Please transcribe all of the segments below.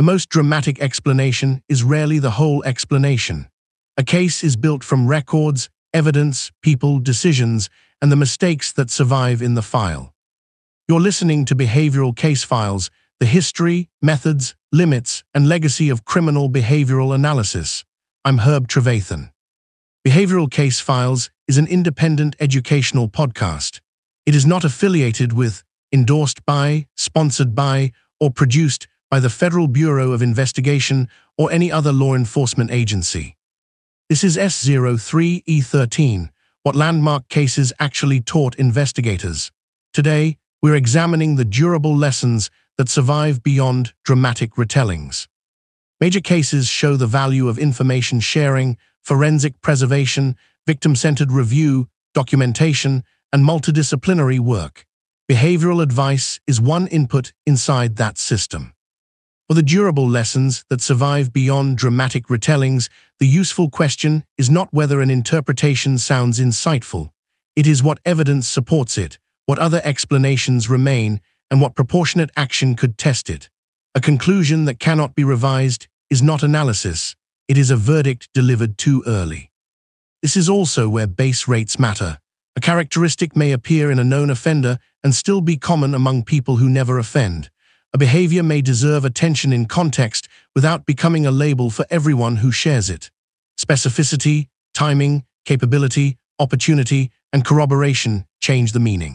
The most dramatic explanation is rarely the whole explanation. A case is built from records, evidence, people, decisions, and the mistakes that survive in the file. You're listening to Behavioral Case Files, the history, methods, limits, and legacy of criminal behavioral analysis. I'm Herb Trevathan. Behavioral Case Files is an independent educational podcast. It is not affiliated with, endorsed by, sponsored by, or produced by the Federal Bureau of Investigation or any other law enforcement agency. This is S03E13, what landmark cases actually taught investigators. Today, we're examining the durable lessons that survive beyond dramatic retellings. Major cases show the value of information sharing, forensic preservation, victim-centered review, documentation, and multidisciplinary work. Behavioral advice is one input inside that system. For the durable lessons that survive beyond dramatic retellings, the useful question is not whether an interpretation sounds insightful. It is what evidence supports it, what other explanations remain, and what proportionate action could test it. A conclusion that cannot be revised is not analysis. It is a verdict delivered too early. This is also where base rates matter. A characteristic may appear in a known offender and still be common among people who never offend. A behavior may deserve attention in context without becoming a label for everyone who shares it. Specificity, timing, capability, opportunity, and corroboration change the meaning.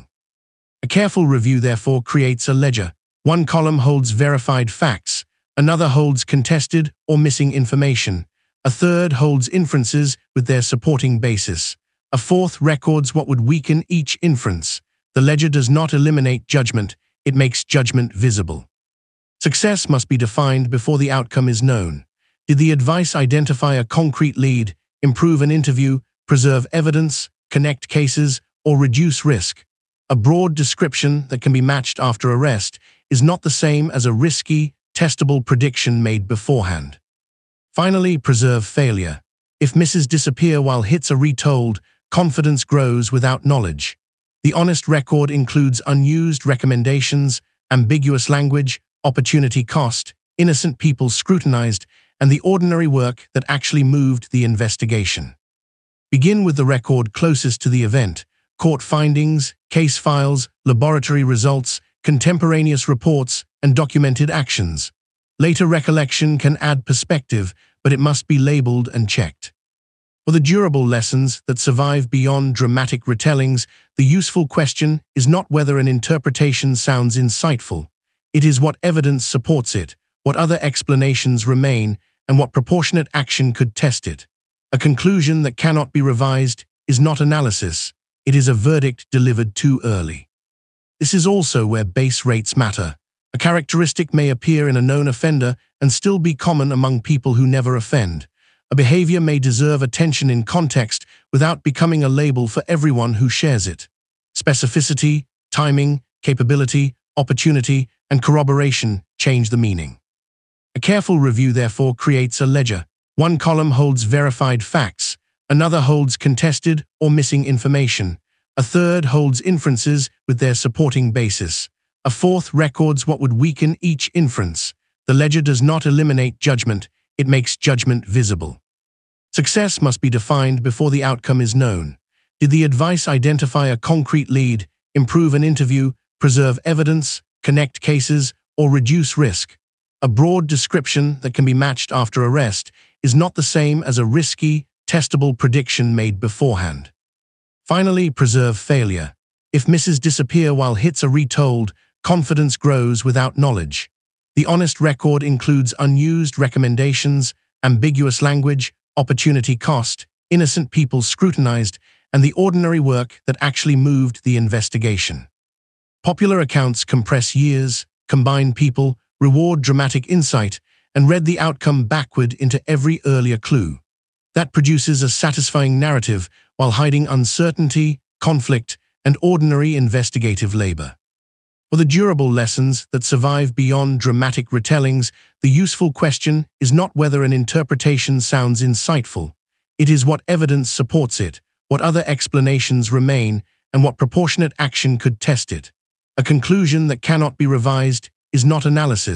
A careful review, therefore, creates a ledger. One column holds verified facts, another holds contested or missing information, a third holds inferences with their supporting basis, a fourth records what would weaken each inference. The ledger does not eliminate judgment, it makes judgment visible. Success must be defined before the outcome is known. Did the advice identify a concrete lead, improve an interview, preserve evidence, connect cases, or reduce risk? A broad description that can be matched after arrest is not the same as a risky, testable prediction made beforehand. Finally, preserve failure. If misses disappear while hits are retold, confidence grows without knowledge. The honest record includes unused recommendations, ambiguous language, opportunity cost, innocent people scrutinized, and the ordinary work that actually moved the investigation. Begin with the record closest to the event: court findings, case files, laboratory results, contemporaneous reports, and documented actions. Later recollection can add perspective, but it must be labeled and checked. For the durable lessons that survive beyond dramatic retellings, the useful question is not whether an interpretation sounds insightful. It is what evidence supports it, what other explanations remain, and what proportionate action could test it. A conclusion that cannot be revised is not analysis. It is a verdict delivered too early. This is also where base rates matter. A characteristic may appear in a known offender and still be common among people who never offend. A behavior may deserve attention in context without becoming a label for everyone who shares it. Specificity, timing, capability, opportunity, and corroboration change the meaning. A careful review, therefore, creates a ledger. One column holds verified facts, another holds contested or missing information, a third holds inferences with their supporting basis, a fourth records what would weaken each inference. The ledger does not eliminate judgment, it makes judgment visible. Success must be defined before the outcome is known. Did the advice identify a concrete lead, improve an interview, preserve evidence, connect cases, or reduce risk? A broad description that can be matched after arrest is not the same as a risky, testable prediction made beforehand. Finally, preserve failure. If misses disappear while hits are retold, confidence grows without knowledge. The honest record includes unused recommendations, ambiguous language, opportunity cost, innocent people scrutinized, and the ordinary work that actually moved the investigation. Popular accounts compress years, combine people, reward dramatic insight, and read the outcome backward into every earlier clue. That produces a satisfying narrative while hiding uncertainty, conflict, and ordinary investigative labor. For the durable lessons that survive beyond dramatic retellings, the useful question is not whether an interpretation sounds insightful. It is what evidence supports it, what other explanations remain, and what proportionate action could test it. A conclusion that cannot be revised is not analysis.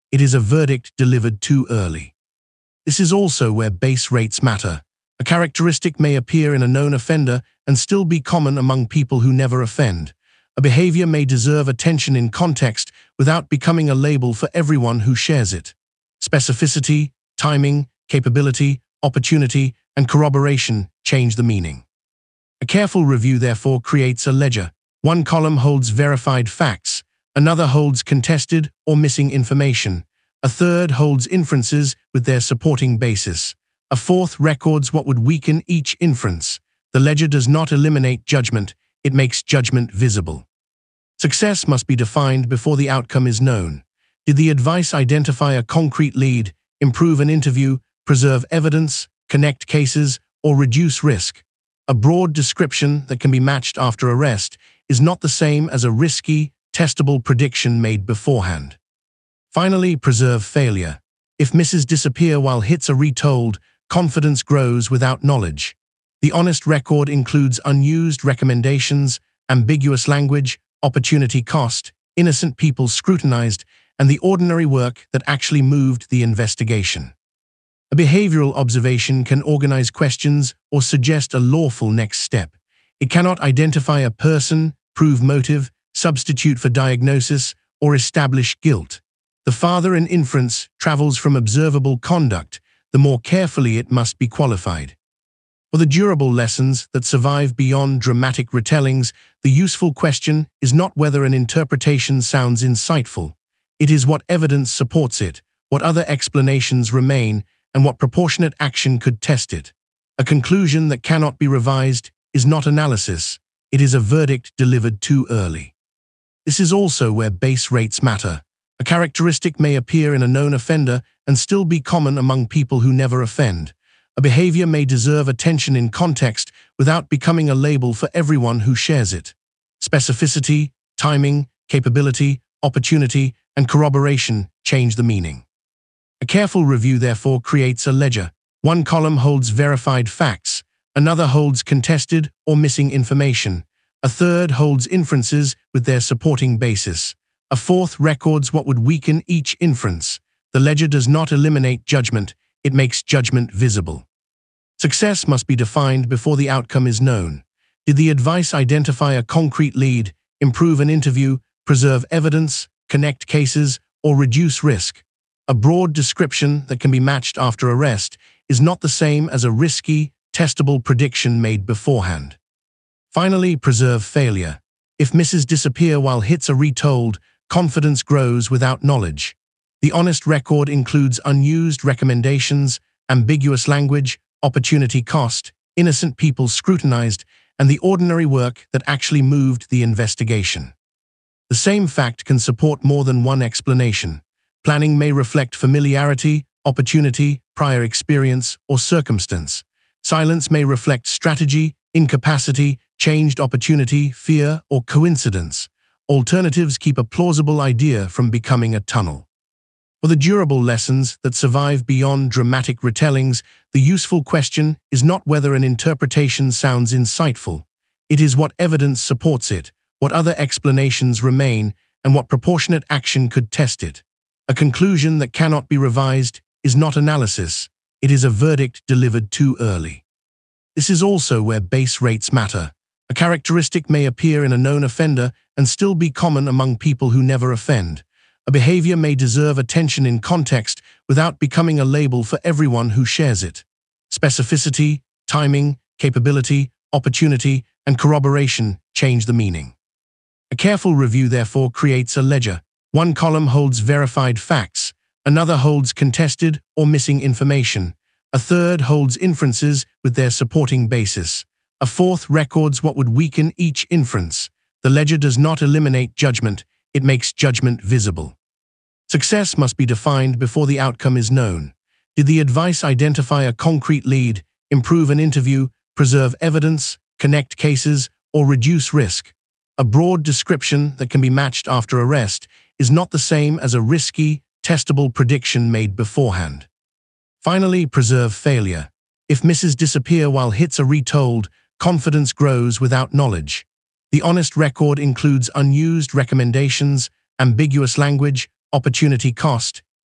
It is a verdict delivered too early. This is also where base rates matter. A characteristic may appear in a known offender and still be common among people who never offend. A behavior may deserve attention in context without becoming a label for everyone who shares it. Specificity, timing, capability, opportunity, and corroboration change the meaning. A careful review, therefore, creates a ledger. One column holds verified facts, another holds contested or missing information, a third holds inferences with their supporting basis, a fourth records what would weaken each inference. The ledger does not eliminate judgment, it makes judgment visible. Success must be defined before the outcome is known. Did the advice identify a concrete lead, improve an interview, preserve evidence, connect cases, or reduce risk? A broad description that can be matched after arrest is not the same as a risky, testable prediction made beforehand. Finally, preserve failure. If misses disappear while hits are retold, confidence grows without knowledge. The honest record includes unused recommendations, ambiguous language, opportunity cost, innocent people scrutinized, and the ordinary work that actually moved the investigation. A behavioral observation can organize questions or suggest a lawful next step. It cannot identify a person, prove motive, substitute for diagnosis, or establish guilt. The farther an inference travels from observable conduct, the more carefully it must be qualified. For the durable lessons that survive beyond dramatic retellings, the useful question is not whether an interpretation sounds insightful. It is what evidence supports it, what other explanations remain, and what proportionate action could test it. A conclusion that cannot be revised is not analysis, it is a verdict delivered too early. This is also where base rates matter. A characteristic may appear in a known offender and still be common among people who never offend. A behavior may deserve attention in context without becoming a label for everyone who shares it. Specificity, timing, capability, opportunity, and corroboration change the meaning. A careful review, therefore, creates a ledger. One column holds verified facts, another holds contested or missing information, a third holds inferences with their supporting basis, a fourth records what would weaken each inference. The ledger does not eliminate judgment, it makes judgment visible. Success must be defined before the outcome is known. Did the advice identify a concrete lead, improve an interview, preserve evidence, connect cases, or reduce risk? A broad description that can be matched after arrest is not the same as a risky, testable prediction made beforehand. Finally, preserve failure. If misses disappear while hits are retold, confidence grows without knowledge. The honest record includes unused recommendations, ambiguous language, opportunity cost, innocent people scrutinized, and the ordinary work that actually moved the investigation. The same fact can support more than one explanation. Planning may reflect familiarity, opportunity, prior experience, or circumstance. Silence may reflect strategy, incapacity, changed opportunity, fear, or coincidence. Alternatives keep a plausible idea from becoming a tunnel. For the durable lessons that survive beyond dramatic retellings, the useful question is not whether an interpretation sounds insightful. It is what evidence supports it, what other explanations remain, and what proportionate action could test it. A conclusion that cannot be revised is not analysis, it is a verdict delivered too early. This is also where base rates matter. A characteristic may appear in a known offender and still be common among people who never offend. A behavior may deserve attention in context without becoming a label for everyone who shares it. Specificity, timing, capability, opportunity, and corroboration change the meaning. A careful review, therefore, creates a ledger. One column holds verified facts, another holds contested or missing information, a third holds inferences with their supporting basis, a fourth records what would weaken each inference. The ledger does not eliminate judgment, it makes judgment visible. Success must be defined before the outcome is known. Did the advice identify a concrete lead, improve an interview, preserve evidence, connect cases, or reduce risk? A broad description that can be matched after arrest is not the same as a risky, testable prediction made beforehand. Finally, preserve failure. If misses disappear while hits are retold, confidence grows without knowledge. The honest record includes unused recommendations, ambiguous language, opportunity cost,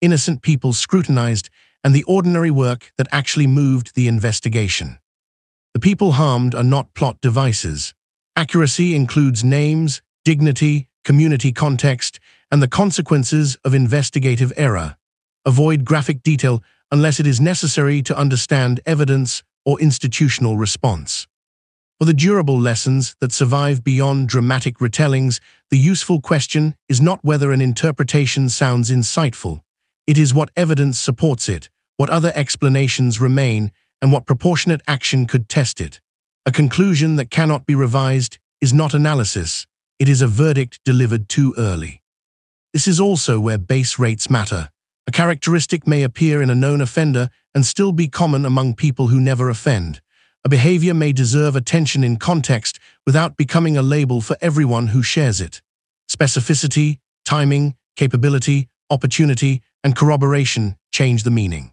innocent people scrutinized, and the ordinary work that actually moved the investigation. The people harmed are not plot devices. Accuracy includes names, dignity, community context, and the consequences of investigative error. Avoid graphic detail unless it is necessary to understand evidence or institutional response. For the durable lessons that survive beyond dramatic retellings, the useful question is not whether an interpretation sounds insightful. It is what evidence supports it, what other explanations remain, and what proportionate action could test it. A conclusion that cannot be revised is not analysis. It is a verdict delivered too early. This is also where base rates matter. A characteristic may appear in a known offender and still be common among people who never offend. A behavior may deserve attention in context without becoming a label for everyone who shares it. Specificity, timing, capability, opportunity, and corroboration change the meaning.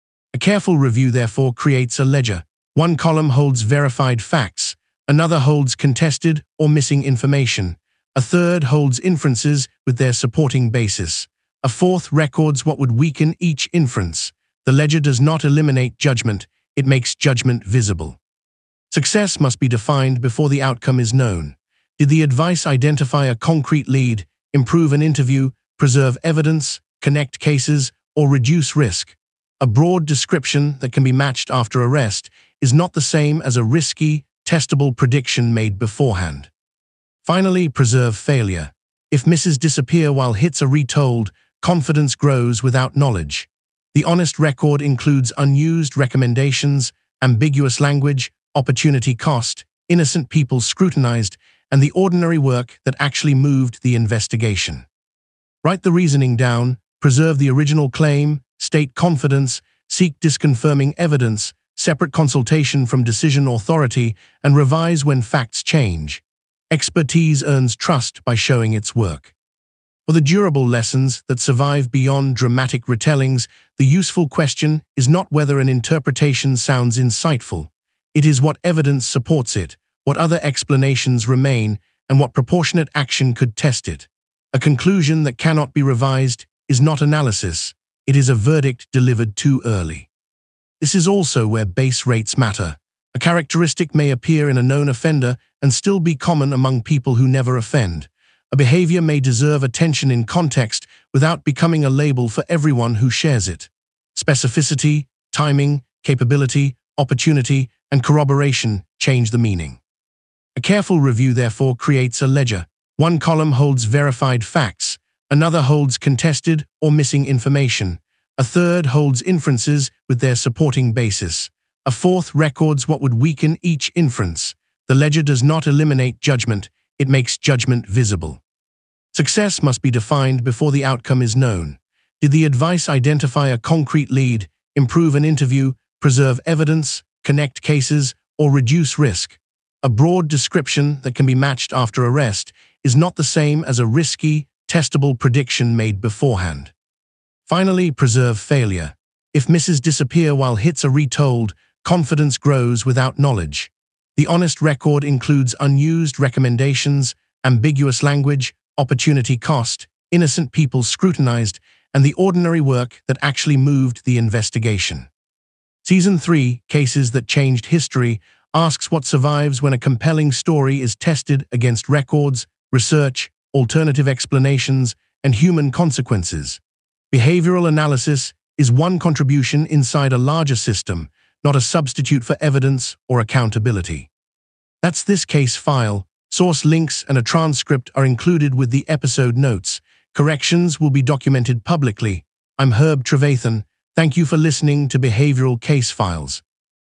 A careful review, therefore, creates a ledger. One column holds verified facts, another holds contested or missing information, a third holds inferences with their supporting basis, a fourth records what would weaken each inference. The ledger does not eliminate judgment, it makes judgment visible. Success must be defined before the outcome is known. Did the advice identify a concrete lead, improve an interview, preserve evidence, connect cases, or reduce risk? A broad description that can be matched after arrest is not the same as a risky, testable prediction made beforehand. Finally, preserve failure. If misses disappear while hits are retold, confidence grows without knowledge. The honest record includes unused recommendations, ambiguous language, opportunity cost, innocent people scrutinized, and the ordinary work that actually moved the investigation. Write the reasoning down, preserve the original claim, state confidence, seek disconfirming evidence, separate consultation from decision authority, and revise when facts change. Expertise earns trust by showing its work. For the durable lessons that survive beyond dramatic retellings, the useful question is not whether an interpretation sounds insightful. It is what evidence supports it, what other explanations remain, and what proportionate action could test it. A conclusion that cannot be revised is not analysis. It is a verdict delivered too early. This is also where base rates matter. A characteristic may appear in a known offender and still be common among people who never offend. A behavior may deserve attention in context without becoming a label for everyone who shares it. Specificity, timing, capability, opportunity, and corroboration change the meaning. A careful review, therefore, creates a ledger. One column holds verified facts, another holds contested or missing information, a third holds inferences with their supporting basis, a fourth records what would weaken each inference. The ledger does not eliminate judgment, it makes judgment visible. Success must be defined before the outcome is known. Did the advice identify a concrete lead, improve an interview, preserve evidence, connect cases, or reduce risk? A broad description that can be matched after arrest is not the same as a risky, testable prediction made beforehand. Finally, preserve failure. If misses disappear while hits are retold, confidence grows without knowledge. The honest record includes unused recommendations, ambiguous language, opportunity cost, innocent people scrutinized, and the ordinary work that actually moved the investigation. Season 3, Cases That Changed History, asks what survives when a compelling story is tested against records, research, alternative explanations, and human consequences. Behavioral analysis is one contribution inside a larger system, not a substitute for evidence or accountability. That's this case file. Source links and a transcript are included with the episode notes. Corrections will be documented publicly. I'm Herb Trevathan. Thank you for listening to Behavioral Case Files.